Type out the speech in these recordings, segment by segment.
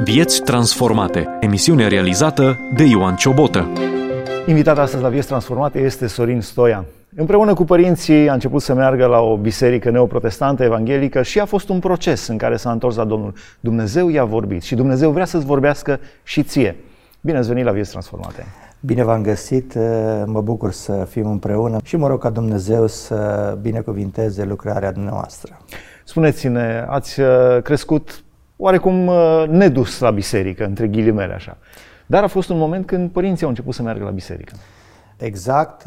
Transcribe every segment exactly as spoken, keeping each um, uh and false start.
Vieți transformate. Emisiune realizată de Ioan Ciobotă. Invitat astăzi la Vieți transformate este Sorin Stoian. Împreună cu părinții a început să meargă la o biserică neoprotestantă, evanghelică, și a fost un proces în care s-a întors la Domnul. Dumnezeu i-a vorbit și Dumnezeu vrea să-ți vorbească și ție. Bine ați venit la Vieți transformate! Bine v-am găsit, mă bucur să fim împreună și mă rog ca Dumnezeu să binecuvinteze lucrarea dumneavoastră. Spuneți-ne, ați crescut oarecum nedus la biserică, între ghilimele așa, dar a fost un moment când părinții au început să meargă la biserică. Exact,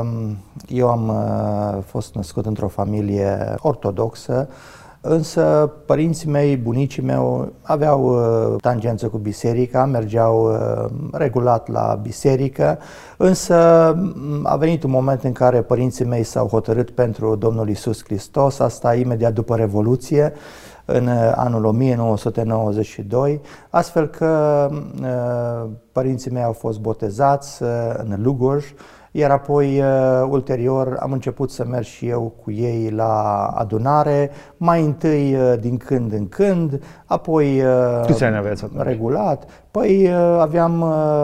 eu am fost născut într-o familie ortodoxă, însă părinții mei, bunicii mei aveau tangență cu biserica, mergeau regulat la biserică, însă a venit un moment în care părinții mei s-au hotărât pentru Domnul Iisus Hristos, asta imediat după Revoluție, în anul o mie nouă sute nouăzeci și doi, astfel că părinții mei au fost botezați în Lugoj, iar apoi, ulterior, am început să merg și eu cu ei la adunare, mai întâi din când în când, apoi Câți ani aveați atunci? Regulat. Păi aveam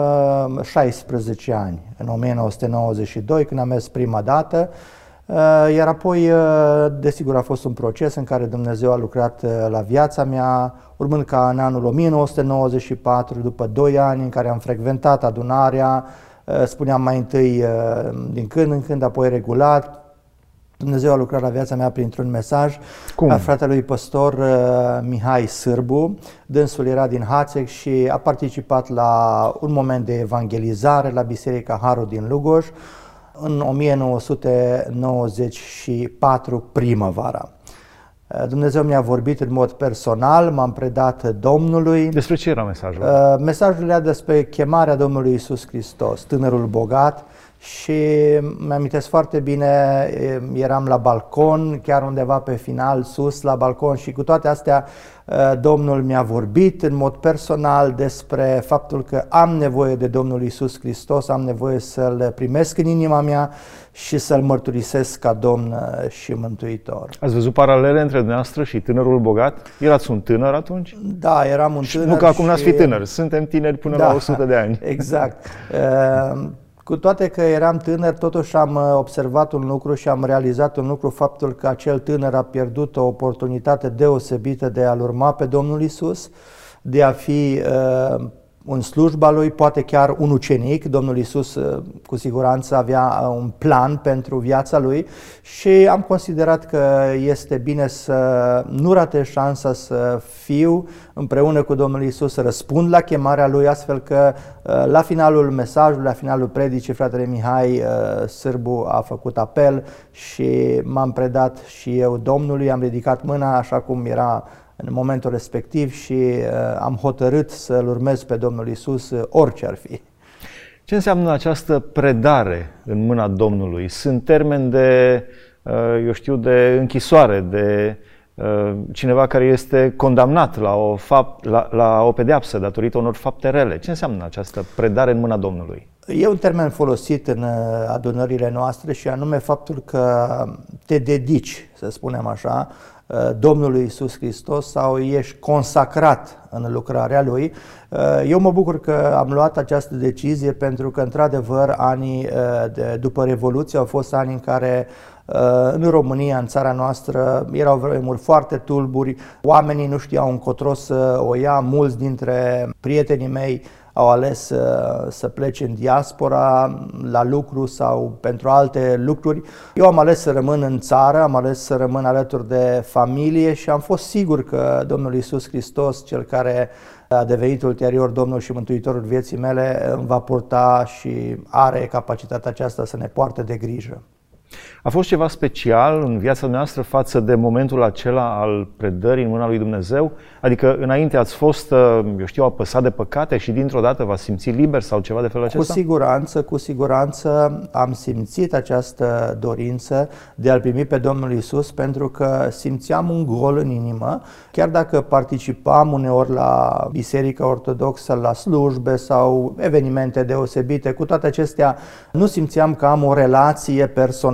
șaisprezece ani, în o mie nouă sute nouăzeci și doi, când am mers prima dată. Iar apoi, desigur, a fost un proces în care Dumnezeu a lucrat la viața mea, urmând ca în anul o mie nouă sute nouăzeci și patru, după doi ani în care am frecventat adunarea, spuneam mai întâi din când în când, apoi regulat, Dumnezeu a lucrat la viața mea printr-un mesaj Cum? a fratelui păstor Mihai Sârbu. Dânsul era din Hațeg și a participat la un moment de evangelizare la Biserica Harul din Lugoj în o mie nouă sute nouăzeci și patru, primăvara. Dumnezeu mi-a vorbit în mod personal, m-am predat Domnului. Despre ce era mesajul? Mesajul era despre chemarea Domnului Iisus Hristos, tânărul bogat, și mi-amintesc foarte bine, eram la balcon, chiar undeva pe final, sus la balcon, și cu toate astea Domnul mi-a vorbit în mod personal despre faptul că am nevoie de Domnul Iisus Hristos, am nevoie să-L primesc în inima mea și să-L mărturisesc ca Domn și Mântuitor. Ați văzut paralele între dumneavoastră și tânărul bogat? Erați un tânăr atunci? Da, eram un tânăr. Nu că acum și... n-ați fi tânăr, suntem tineri până da, la o sută de ani. Exact. Cu toate că eram tânăr, totuși am observat un lucru și am realizat un lucru, faptul că acel tânăr a pierdut o oportunitate deosebită de a-L urma pe Domnul Iisus, de a fi uh, în slujba Lui, poate chiar un ucenic. Domnul Iisus uh, cu siguranță avea uh, un plan pentru viața Lui și am considerat că este bine să nu rate șansa să fiu împreună cu Domnul Iisus, să răspund la chemarea Lui, astfel că la finalul mesajului, la finalul predicii, fratele Mihai Sârbu a făcut apel și m-am predat și eu Domnului, am ridicat mâna așa cum era în momentul respectiv și am hotărât să-L urmez pe Domnul Iisus orice ar fi. Ce înseamnă această predare în mâna Domnului? Sunt termeni de, eu știu, de închisoare, de cineva care este condamnat la o, fapt, la, la o pedeapsă datorită unor fapte rele. Ce înseamnă această predare în mâna Domnului? E un termen folosit în adunările noastre și anume faptul că te dedici, să spunem așa, Domnului Iisus Hristos sau ești consacrat în lucrarea Lui. Eu mă bucur că am luat această decizie pentru că, într-adevăr, anii de, după Revoluție au fost ani în care în România, în țara noastră, erau vremuri foarte tulburi, oamenii nu știau încotro să o ia, mulți dintre prietenii mei au ales să, să plece în diaspora la lucru sau pentru alte lucruri. Eu am ales să rămân în țară, am ales să rămân alături de familie și am fost sigur că Domnul Iisus Hristos, Cel care a devenit ulterior Domnul și Mântuitorul vieții mele, îmi va purta și are capacitatea aceasta să ne poarte de grijă. A fost ceva special în viața noastră față de momentul acela al predării în mâna lui Dumnezeu? Adică înainte ați fost, eu știu, apăsat de păcate și dintr-o dată v-ați simțit liber sau ceva de felul acesta? Cu siguranță, cu siguranță am simțit această dorință de a-L primi pe Domnul Iisus, pentru că simțeam un gol în inimă. Chiar dacă participam uneori la Biserica Ortodoxă, la slujbe sau evenimente deosebite, cu toate acestea nu simțeam că am o relație personală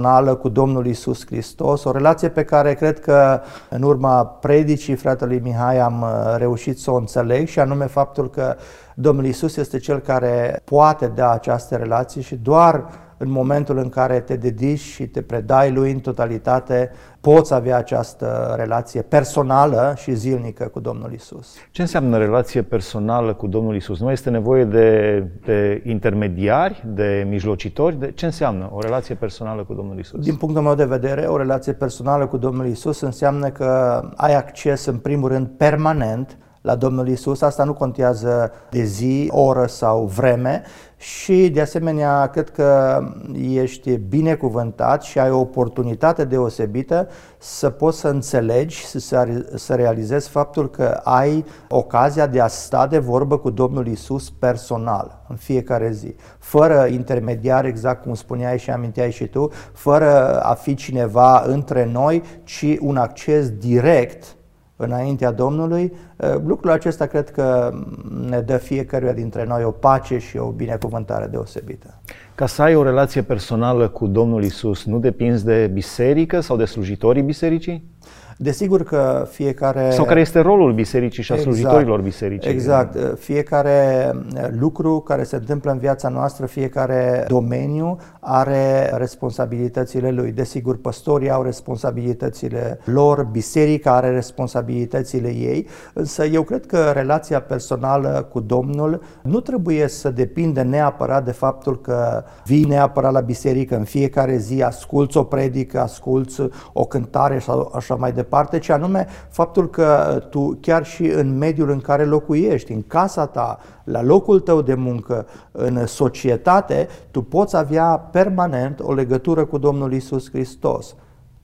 personală cu Domnul Iisus Hristos, o relație pe care cred că în urma predicii fratelui Mihai am reușit să o înțeleg, și anume faptul că Domnul Iisus este Cel care poate da această relație și doar în momentul în care te dedici și te predai Lui în totalitate, poți avea această relație personală și zilnică cu Domnul Iisus. Ce înseamnă relație personală cu Domnul Iisus? Nu este nevoie de, de intermediari, de mijlocitori? De, ce înseamnă o relație personală cu Domnul Iisus? Din punctul meu de vedere, o relație personală cu Domnul Iisus înseamnă că ai acces, în primul rând, permanent la Domnul Iisus. Asta nu contează de zi, oră sau vreme, și de asemenea cred că ești binecuvântat și ai o oportunitate deosebită să poți să înțelegi, să realizezi faptul că ai ocazia de a sta de vorbă cu Domnul Iisus personal în fiecare zi, fără intermediar, exact cum spuneai și aminteai și tu, fără a fi cineva între noi, ci un acces direct înaintea Domnului. Lucrul acesta cred că ne dă fiecăruia dintre noi o pace și o binecuvântare deosebită. Ca să ai o relație personală cu Domnul Iisus, nu depinzi de biserică sau de slujitorii bisericii? Desigur că fiecare... Sau care este rolul bisericii și a exact, slujitorilor bisericii? Exact. Fiecare lucru care se întâmplă în viața noastră, fiecare domeniu are responsabilitățile lui. Desigur, păstorii au responsabilitățile lor, biserica are responsabilitățile ei, însă eu cred că relația personală cu Domnul nu trebuie să depindă neapărat de faptul că vii neapărat la biserică în fiecare zi, asculți o predică, asculți o cântare sau așa mai departe, ci anume faptul că tu chiar și în mediul în care locuiești, în casa ta, la locul tău de muncă, în societate, tu poți avea permanent o legătură cu Domnul Iisus Hristos.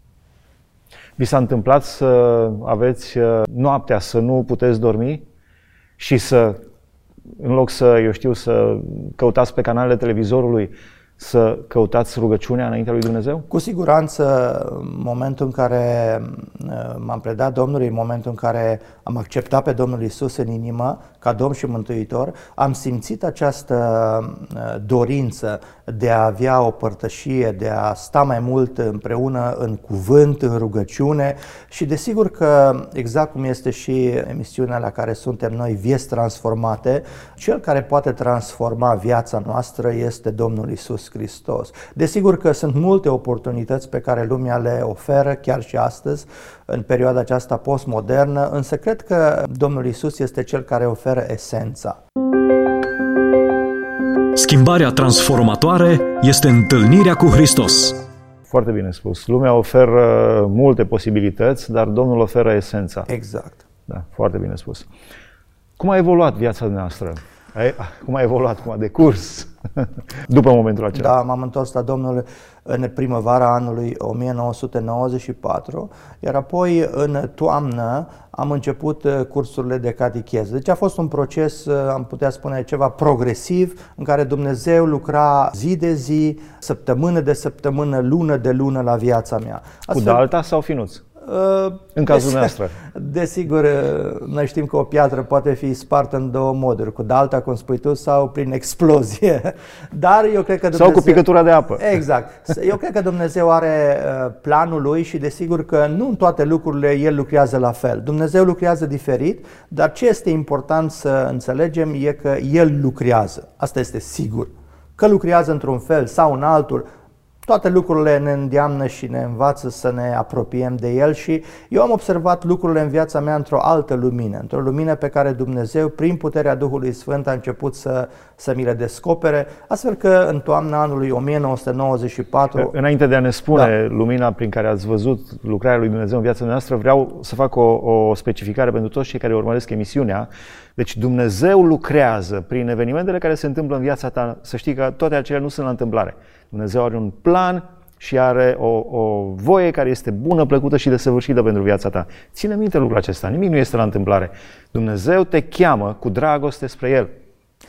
Vi s-a întâmplat să aveți noaptea să nu puteți dormi și să, în loc să, eu știu, să căutați pe canalele televizorului, să căutați rugăciunea înaintea lui Dumnezeu? Cu siguranță, în momentul în care m-am predat Domnului, în momentul în care am acceptat pe Domnul Iisus în inimă, ca Domn și Mântuitor, am simțit această dorință de a avea o părtășie, de a sta mai mult împreună în cuvânt, în rugăciune, și desigur că, exact cum este și emisiunea la care suntem noi, Vieți Transformate, cel care poate transforma viața noastră este Domnul Iisus Hristos. Desigur că sunt multe oportunități pe care lumea le oferă, chiar și astăzi, în perioada aceasta postmodernă, însă cred că Domnul Iisus este Cel care oferă esența. Schimbarea transformatoare este întâlnirea cu Hristos. Foarte bine spus. Lumea oferă multe posibilități, dar Domnul oferă esența. Exact. Da, foarte bine spus. Cum a evoluat viața noastră? Cum a evoluat, cum a decurs după momentul acela? Da, m-am întors la Domnul în primăvara anului o mie nouă sute nouăzeci și patru, iar apoi în toamnă am început cursurile de catecheză. Deci a fost un proces, am putea spune, ceva progresiv, în care Dumnezeu lucra zi de zi, săptămână de săptămână, lună de lună la viața mea. Astfel, cu dalta sau finuț? În cazul nostru. Desigur, noi știm că o piatră poate fi spartă în două moduri, cu dalta, cum spui tu, sau prin explozie. Dar eu cred că Dumnezeu... Sau cu picătura de apă. Exact. Eu cred că Dumnezeu are planul lui și desigur că nu în toate lucrurile El lucrează la fel. Dumnezeu lucrează diferit, dar ce este important să înțelegem e că El lucrează. Asta este sigur. Că lucrează într-un fel sau în altul, toate lucrurile ne îndeamnă și ne învață să ne apropiem de El și eu am observat lucrurile în viața mea într-o altă lumină, într-o lumină pe care Dumnezeu, prin puterea Duhului Sfânt, a început să, să mi le descopere, astfel că în toamna anului o mie nouă sute nouăzeci și patru... Înainte de a ne spune da. lumina prin care ați văzut lucrarea lui Dumnezeu în viața noastră, vreau să fac o, o specificare pentru toți cei care urmăresc emisiunea. Deci Dumnezeu lucrează prin evenimentele care se întâmplă în viața ta, să știi că toate acelea nu sunt la întâmplare. Dumnezeu are un plan și are o, o voie care este bună, plăcută și desăvârșită pentru viața ta. Ține minte lucrul acesta, nimic nu este la întâmplare. Dumnezeu te cheamă cu dragoste spre El.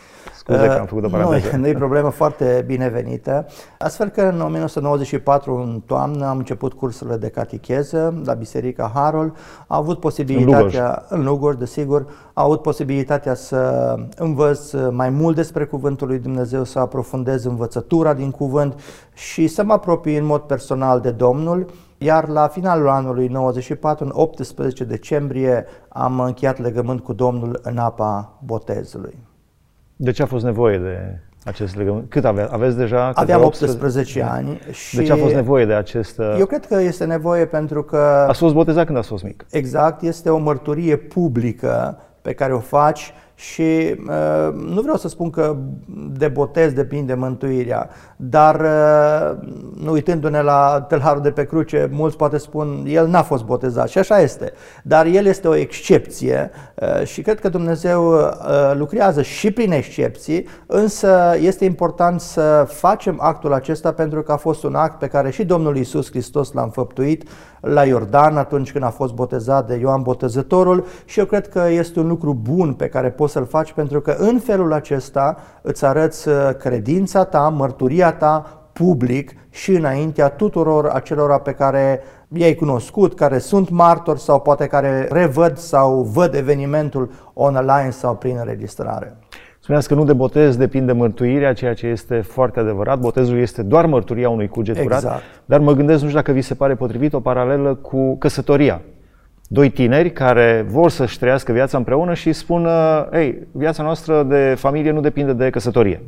Scuze că am făcut o paranteză. Nu e problemă, foarte binevenită. Astfel că în o mie nouă sute nouăzeci și patru, în toamnă, am început cursurile de catecheză la Biserica Harul. Am avut posibilitatea, în Lugoj, desigur, am avut posibilitatea să învăț mai mult despre Cuvântul lui Dumnezeu, să aprofundez învățătura din cuvânt și să mă apropii în mod personal de Domnul. Iar la finalul anului nouăzeci și patru, în optsprezece decembrie, am încheiat legământ cu Domnul în apa botezului. De ce a fost nevoie de acest legământ? Cât ave- aveți deja? Aveam optsprezece ani. Și de ce a fost nevoie de acest... Eu cred că este nevoie pentru că... Ați fost botezat când ați fost mic. Exact, este o mărturie publică pe care o faci și uh, nu vreau să spun că de botez depinde mântuirea, dar uh, nu uitându-ne la tâlharul de pe cruce, mulți poate spun, el n-a fost botezat și așa este, dar el este o excepție uh, și cred că Dumnezeu uh, lucrează și prin excepții, însă este important să facem actul acesta pentru că a fost un act pe care și Domnul Iisus Hristos l-a înfăptuit la Iordan atunci când a fost botezat de Ioan Botezătorul și eu cred că este un lucru bun pe care poți să-l faci pentru că în felul acesta îți arăți credința ta, mărturia ta public și înaintea tuturor acelora pe care i-ai cunoscut, care sunt martori sau poate care revăd sau văd evenimentul online sau prin înregistrare. Spuneați că nu de botez depinde mântuirea, ceea ce este foarte adevărat. Botezul este doar mărturia unui cuget exact. curat. Dar mă gândesc, nu știu dacă vi se pare potrivit, o paralelă cu căsătoria. Doi tineri care vor să-și trăiască viața împreună și spun, ei, viața noastră de familie nu depinde de căsătorie.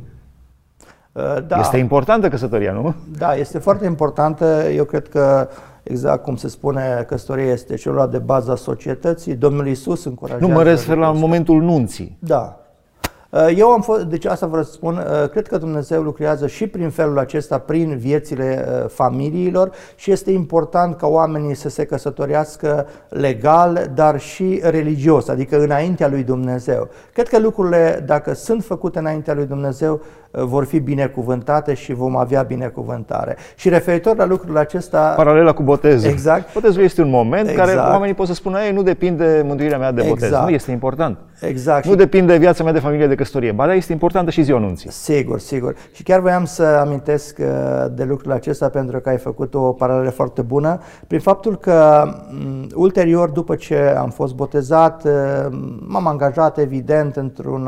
Da. Este importantă căsătoria, nu? Da, este foarte importantă. Eu cred că, exact cum se spune, căsătoria este celula de bază a societății. Domnul Iisus încurajează... Nu, mă refer la momentul nunții. Da. Eu am fost, deci asta vreau să spun, cred că Dumnezeu lucrează și prin felul acesta, prin viețile familiilor și este important ca oamenii să se căsătorească legal, dar și religios, adică înaintea lui Dumnezeu. Cred că lucrurile, dacă sunt făcute înaintea lui Dumnezeu, vor fi binecuvântate și vom avea binecuvântare. Și referitor la lucrul acesta... Paralela cu botezul. Exact. Botezul este un moment exact. care oamenii pot să spună, ei, nu depinde mântuirea mea de botez. Exact. Nu este important. Exact. Nu depinde viața mea de familie, de căsătorie. Ba da, este importantă și ziua nunții. Sigur, sigur. Și chiar voiam să amintesc de lucrul acesta pentru că ai făcut o paralelă foarte bună. Prin faptul că ulterior, după ce am fost botezat, m-am angajat evident într-un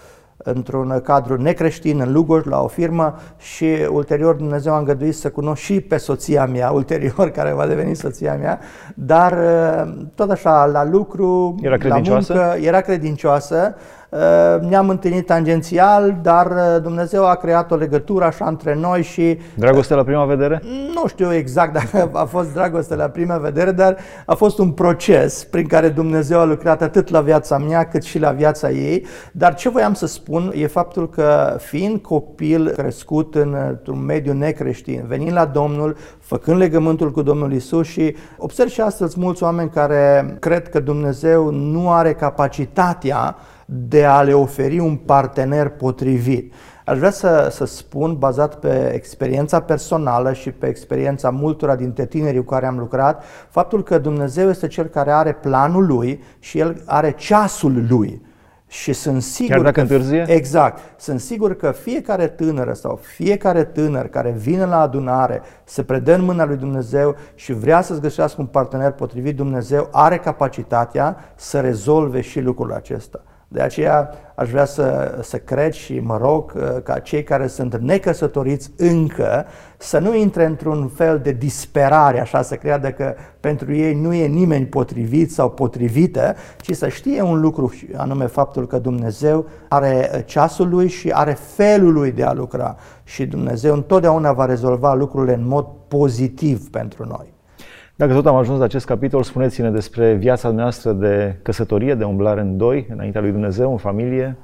într-un cadru necreștin în Lugoj, la o firmă și ulterior Dumnezeu a îngăduit să cunosc și pe soția mea, ulterior, care va deveni soția mea, dar tot așa, la lucru, era credincioasă? La muncă, era credincioasă. Ne-am întâlnit tangențial, dar Dumnezeu a creat o legătură așa între noi și... Dragoste la prima vedere? Nu știu exact dacă a fost dragoste la prima vedere, dar a fost un proces prin care Dumnezeu a lucrat atât la viața mea cât și la viața ei. Dar ce voiam să spun e faptul că fiind copil crescut într-un mediu necreștin, venind la Domnul, făcând legământul cu Domnul Iisus și observ și astăzi mulți oameni care cred că Dumnezeu nu are capacitatea de a le oferi un partener potrivit. Aș vrea să, să spun, bazat pe experiența personală și pe experiența multora dintre tinerii cu care am lucrat, faptul că Dumnezeu este Cel care are planul Lui și El are ceasul Lui. Și sunt sigur Chiar dacă că, întârzie? Exact. Sunt sigur că fiecare tânără sau fiecare tânăr care vine la adunare, se predă în mâna lui Dumnezeu și vrea să-ți găsească un partener potrivit, Dumnezeu are capacitatea să rezolve și lucrul acesta. De aceea aș vrea să, să cred și mă rog ca cei care sunt necăsătoriți încă să nu intre într-un fel de disperare, așa să creadă că pentru ei nu e nimeni potrivit sau potrivită, ci să știe un lucru, anume faptul că Dumnezeu are ceasul Lui și are felul Lui de a lucra și Dumnezeu întotdeauna va rezolva lucrurile în mod pozitiv pentru noi. Dacă tot am ajuns la acest capitol, spuneți-ne despre viața noastră de căsătorie, de umblare în doi, înaintea lui Dumnezeu, în familie.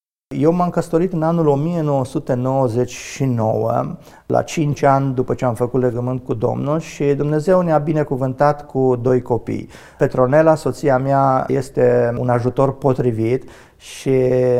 Eu m-am căsătorit în anul o mie nouă sute nouăzeci și nouă, la cinci ani după ce am făcut legământ cu Domnul și Dumnezeu ne-a binecuvântat cu doi copii. Petronela, soția mea, este un ajutor potrivit și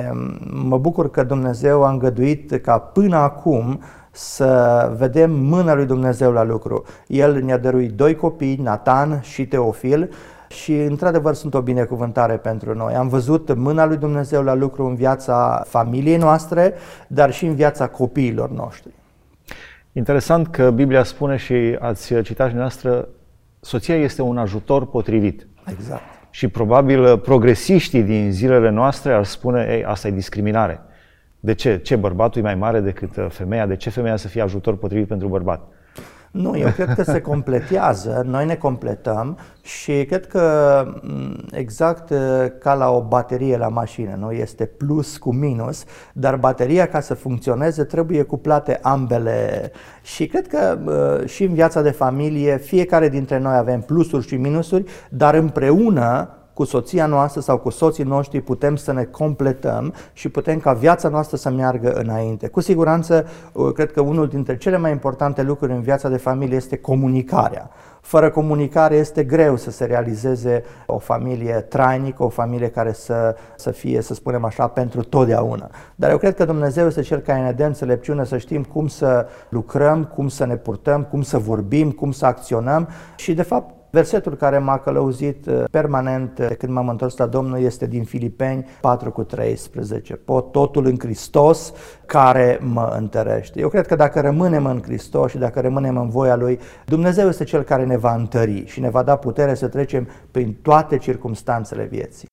mă bucur că Dumnezeu a îngăduit ca până acum să vedem mâna lui Dumnezeu la lucru. El ne-a dăruit doi copii, Nathan și Teofil, și într-adevăr sunt o binecuvântare pentru noi. Am văzut mâna lui Dumnezeu la lucru în viața familiei noastre, dar și în viața copiilor noștri. Interesant că Biblia spune și ați citat și noastră, soția este un ajutor potrivit. Exact. Și probabil progresiștii din zilele noastre ar spune, ei, asta e discriminare. De ce? Ce, bărbatul e mai mare decât femeia? De ce femeia să fie ajutor potrivit pentru bărbat? Nu, eu cred că se completează, noi ne completăm și cred că exact ca la o baterie la mașină, nu este plus cu minus, dar bateria ca să funcționeze trebuie cuplate ambele și cred că și în viața de familie fiecare dintre noi avem plusuri și minusuri, dar împreună cu soția noastră sau cu soții noștri putem să ne completăm și putem ca viața noastră să meargă înainte. Cu siguranță, cred că unul dintre cele mai importante lucruri în viața de familie este comunicarea. Fără comunicare este greu să se realizeze o familie trainică, o familie care să, să fie, să spunem așa, pentru totdeauna. Dar eu cred că Dumnezeu este Cel care ne dă înțelepciune să știm cum să lucrăm, cum să ne purtăm, cum să vorbim, cum să acționăm și, de fapt, versetul care m-a călăuzit permanent când m-am întors la Domnul este din Filipeni patru cu treisprezece. Pot totul în Hristos care mă întărește. Eu cred că dacă rămânem în Hristos și dacă rămânem în voia Lui, Dumnezeu este Cel care ne va întări și ne va da putere să trecem prin toate circumstanțele vieții.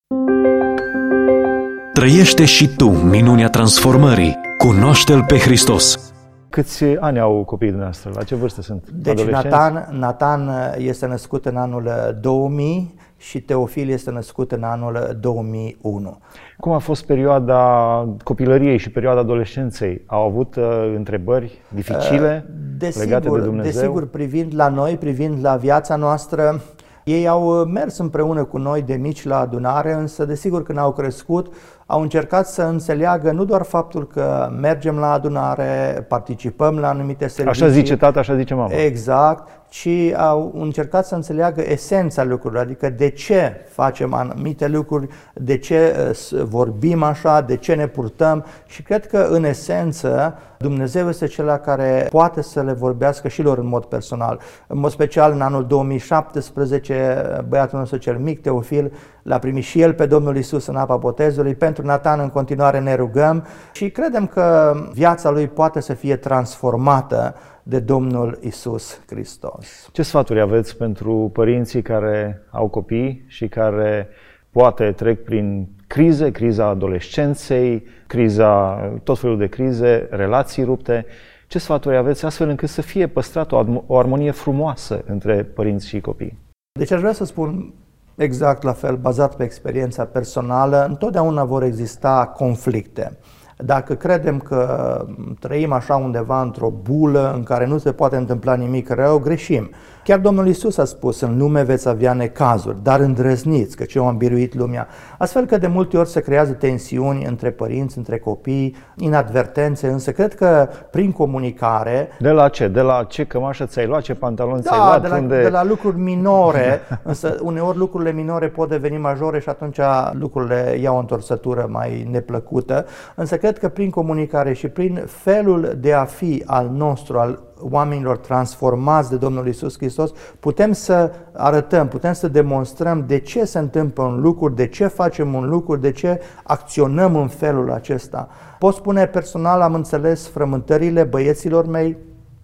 Trăiește și tu minunea transformării. Cunoaște-L pe Hristos. Câți ani au copiii dumneavoastră? La ce vârstă sunt? Deci Nathan, Nathan este născut în anul două mii și Teofil este născut în anul două mii unu. Cum a fost perioada copilăriei și perioada adolescenței? Au avut uh, întrebări dificile desigur, legate de Dumnezeu? Desigur, privind la noi, privind la viața noastră, ei au mers împreună cu noi de mici la adunare, însă desigur când au crescut au încercat să înțeleagă nu doar faptul că mergem la adunare, participăm la anumite servicii. Așa zice tata, așa zice mama. Exact, ci au încercat să înțeleagă esența lucrurilor, adică de ce facem anumite lucruri, de ce vorbim așa, de ce ne purtăm și cred că în esență Dumnezeu este Cel care poate să le vorbească și lor în mod personal. În mod special în anul două mii șaptesprezece, băiatul nostru cel mic, Teofil, l-a primit și el pe Domnul Iisus în apa botezului. Pentru Nathan în continuare ne rugăm și credem că viața lui poate să fie transformată de Domnul Iisus Hristos. Ce sfaturi aveți pentru părinții care au copii și care poate trec prin crize, criza adolescenței, criza, tot felul de crize, relații rupte? Ce sfaturi aveți astfel încât să fie păstrată o armonie frumoasă între părinți și copii? Deci aș vrea să spun exact la fel, bazat pe experiența personală, întotdeauna vor exista conflicte. Dacă credem că trăim așa undeva într-o bulă în care nu se poate întâmpla nimic rău, greșim. Chiar Domnul Iisus a spus, în lume veți avea necazuri, dar îndrăzniți, căci eu am biruit lumea. Astfel că de multe ori se creează tensiuni între părinți, între copii, inadvertențe, însă cred că prin comunicare... De la ce? De la ce cămașă ți-ai luat, ce pantaloni da, ți-ai luat? De la, unde... de la lucruri minore, însă uneori lucrurile minore pot deveni majore și atunci lucrurile iau o întorsătură mai neplăcută. Însă cred că prin comunicare și prin felul de a fi al nostru, al oamenilor transformați de Domnul Iisus Hristos, putem să arătăm, putem să demonstrăm de ce se întâmplă un lucru, de ce facem un lucru, de ce acționăm în felul acesta. Pot spune personal, am înțeles frământările băieților mei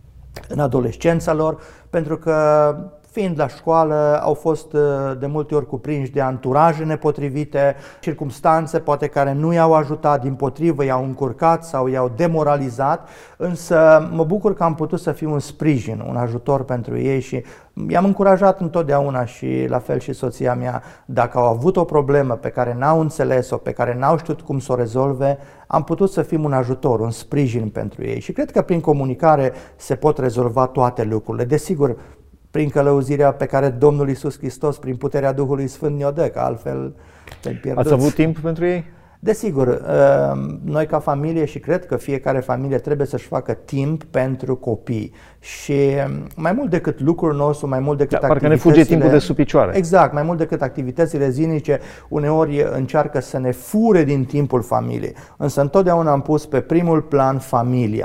în adolescența lor, pentru că fiind la școală, au fost de multe ori cuprinși de anturaje nepotrivite, circumstanțe poate care nu i-au ajutat, dimpotrivă i-au încurcat sau i-au demoralizat, însă mă bucur că am putut să fiu un sprijin, un ajutor pentru ei și i-am încurajat întotdeauna și la fel și soția mea, dacă au avut o problemă pe care n-au înțeles-o, pe care n-au știut cum să o rezolve, am putut să fim un ajutor, un sprijin pentru ei și cred că prin comunicare se pot rezolva toate lucrurile. Desigur, prin călăuzirea pe care Domnul Iisus Hristos, prin puterea Duhului Sfânt ne-o dă, că altfel te-ai pierdut. Ați avut timp pentru ei? Desigur, noi ca familie și cred că fiecare familie trebuie să-și facă timp pentru copii și mai mult decât lucrul nostru, mai mult decât da, activitățile... Parcă ne fuge timpul de sub picioare. Exact, mai mult decât activitățile zilnice, uneori încearcă să ne fure din timpul familiei, însă întotdeauna am pus pe primul plan familia.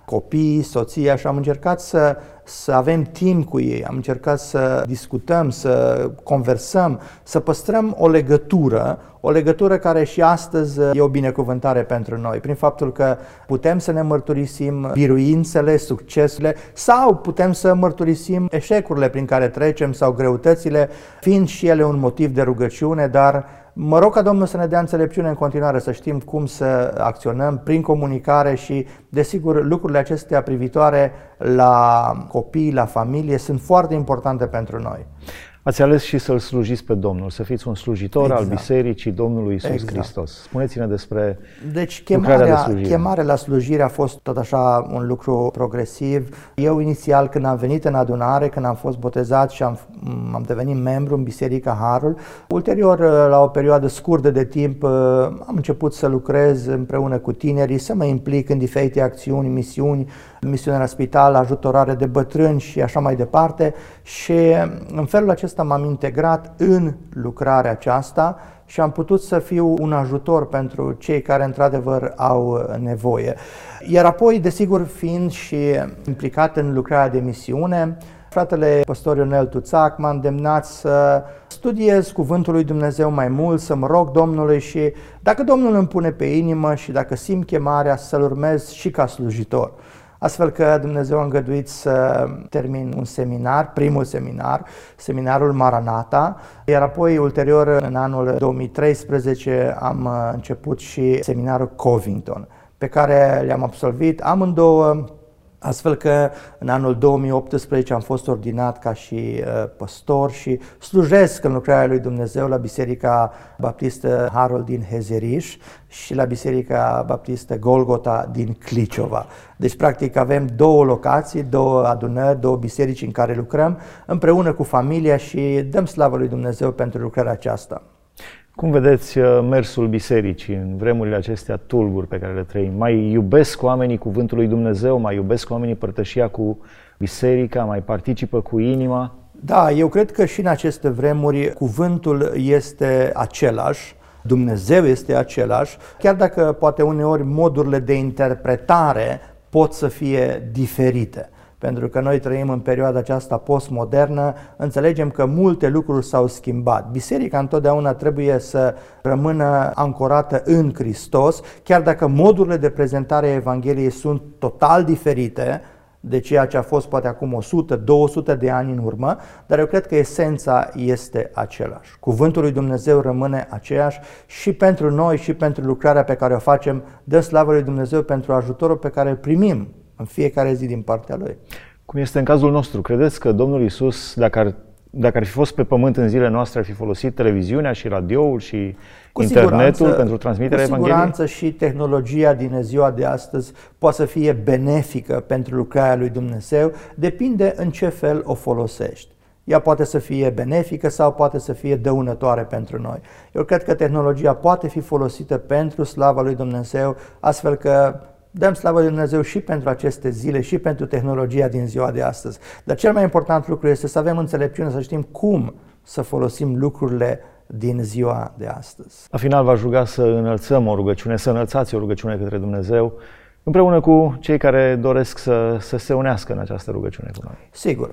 copiii, soția și am încercat să, să avem timp cu ei, am încercat să discutăm, să conversăm, să păstrăm o legătură, o legătură care și astăzi e o binecuvântare pentru noi, prin faptul că putem să ne mărturisim biruințele, succesurile sau putem să mărturisim eșecurile prin care trecem sau greutățile, fiind și ele un motiv de rugăciune, dar mă rog ca Domnul să ne dea înțelepciune în continuare, să știm cum să acționăm prin comunicare și, desigur, lucrurile acestea privitoare la copii, la familie, sunt foarte importante pentru noi. Ați ales și să-L slujiți pe Domnul, să fiți un slujitor exact. al Bisericii Domnului Iisus exact. Hristos. Spuneți-ne despre deci, chemarea, de chemarea la slujire a fost tot așa un lucru progresiv. Eu inițial, când am venit în adunare, când am fost botezat și am, am devenit membru în Biserica Harul, ulterior, la o perioadă scurtă de timp, am început să lucrez împreună cu tinerii, să mă implic în diferite acțiuni, misiuni, misiune la spital, ajutorare de bătrâni și așa mai departe, și în felul acesta m-am integrat în lucrarea aceasta și am putut să fiu un ajutor pentru cei care într-adevăr au nevoie. Iar apoi, desigur, fiind și implicat în lucrarea de misiune, fratele păstor Ionel Tuțac m-a îndemnat să studiez Cuvântul lui Dumnezeu mai mult, să mă rog Domnului și, dacă Domnul îmi pune pe inimă și dacă simt chemarea, să-L urmez și ca slujitor. Astfel că Dumnezeu a îngăduit să termin un seminar, primul seminar, seminarul Maranata, iar apoi, ulterior, în anul două mii treisprezece, am început și seminarul Covington, pe care le-am absolvit amândouă, astfel că în anul două mii optsprezece am fost ordinat ca și uh, păstor și slujesc în lucrarea lui Dumnezeu la Biserica Baptistă Harul din Hezeriș și la Biserica Baptistă Golgota din Cliciova. Deci, practic, avem două locații, două adunări, două biserici în care lucrăm împreună cu familia și dăm slavă lui Dumnezeu pentru lucrarea aceasta. Cum vedeți mersul bisericii în vremurile acestea tulburi pe care le trăim? Mai iubesc oamenii cuvântul lui Dumnezeu? Mai iubesc oamenii părtășia cu biserica? Mai participă cu inima? Da, eu cred că și în aceste vremuri cuvântul este același, Dumnezeu este același, chiar dacă poate uneori modurile de interpretare pot să fie diferite. Pentru că noi trăim în perioada aceasta postmodernă, înțelegem că multe lucruri s-au schimbat. Biserica întotdeauna trebuie să rămână ancorată în Hristos, chiar dacă modurile de prezentare a Evangheliei sunt total diferite de ceea ce a fost poate acum o sută două sute de ani în urmă, dar eu cred că esența este aceeași. Cuvântul lui Dumnezeu rămâne aceeași și pentru noi și pentru lucrarea pe care o facem. Dăm slavă lui Dumnezeu pentru ajutorul pe care îl primim în fiecare zi din partea Lui. Cum este în cazul nostru? Credeți că Domnul Iisus, dacă ar, dacă ar fi fost pe pământ în zilele noastre, ar fi folosit televiziunea și radioul și cu internetul pentru transmiterea Evangheliei? Cu siguranță și tehnologia din ziua de astăzi poate să fie benefică pentru lucrarea lui Dumnezeu, depinde în ce fel o folosești. Ea poate să fie benefică sau poate să fie dăunătoare pentru noi. Eu cred că tehnologia poate fi folosită pentru slava lui Dumnezeu, astfel că dăm slavă lui Dumnezeu și pentru aceste zile și pentru tehnologia din ziua de astăzi. Dar cel mai important lucru este să avem înțelepciune, să știm cum să folosim lucrurile din ziua de astăzi. La final v-aș ruga să înălțăm o rugăciune, să înălțați o rugăciune către Dumnezeu, împreună cu cei care doresc să, să se unească în această rugăciune cu noi. Sigur.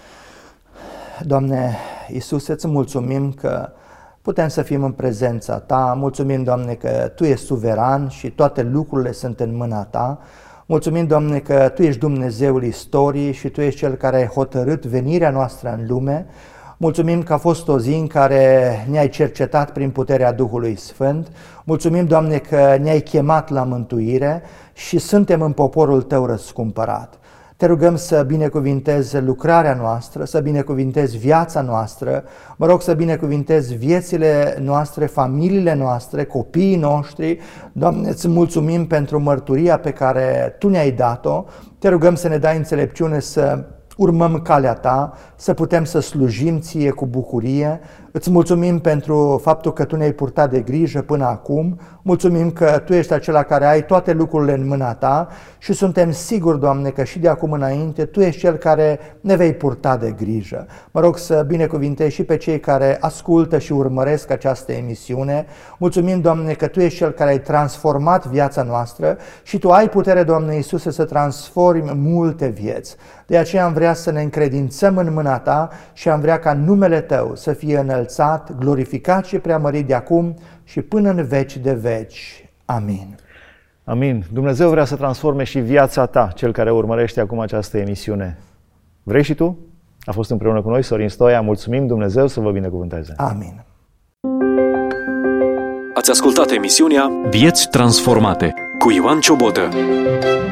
Doamne Iisuse, îți mulțumim că putem să fim în prezența Ta. Mulțumim, Doamne, că Tu ești suveran și toate lucrurile sunt în mâna Ta. Mulțumim, Doamne, că Tu ești Dumnezeul istoriei și Tu ești Cel care ai hotărât venirea noastră în lume. Mulțumim că a fost o zi în care ne-ai cercetat prin puterea Duhului Sfânt. Mulțumim, Doamne, că ne-ai chemat la mântuire și suntem în poporul Tău răscumpărat. Te rugăm să binecuvintezi lucrarea noastră, să binecuvintezi viața noastră, mă rog să binecuvintezi viețile noastre, familiile noastre, copiii noștri. Doamne, îți mulțumim pentru mărturia pe care Tu ne-ai dat-o. Te rugăm să ne dai înțelepciune să urmăm calea Ta, să putem să slujim Ție cu bucurie. Îți mulțumim pentru faptul că Tu ne-ai purtat de grijă până acum. Mulțumim că Tu ești acela care ai toate lucrurile în mâna Ta și suntem siguri, Doamne, că și de acum înainte Tu ești Cel care ne vei purta de grijă. Mă rog să binecuvintezi și pe cei care ascultă și urmăresc această emisiune. Mulțumim, Doamne, că Tu ești Cel care ai transformat viața noastră și Tu ai putere, Doamne Iisuse, să transformi multe vieți. De aceea am vrea să ne încredințăm în mâna Ta și am vrea ca numele Tău să fie înălțat, glorificat și preamărit de acum și până în veci de veci. Amin. Amin. Dumnezeu vrea să transforme și viața ta, cel care urmărește acum această emisiune. Vrei și tu? A fost împreună cu noi Sorin Stoia. Mulțumim, Dumnezeu să vă binecuvânteze. Amin. Ați ascultat emisiunea Vieți transformate cu Ioan Ciobotă.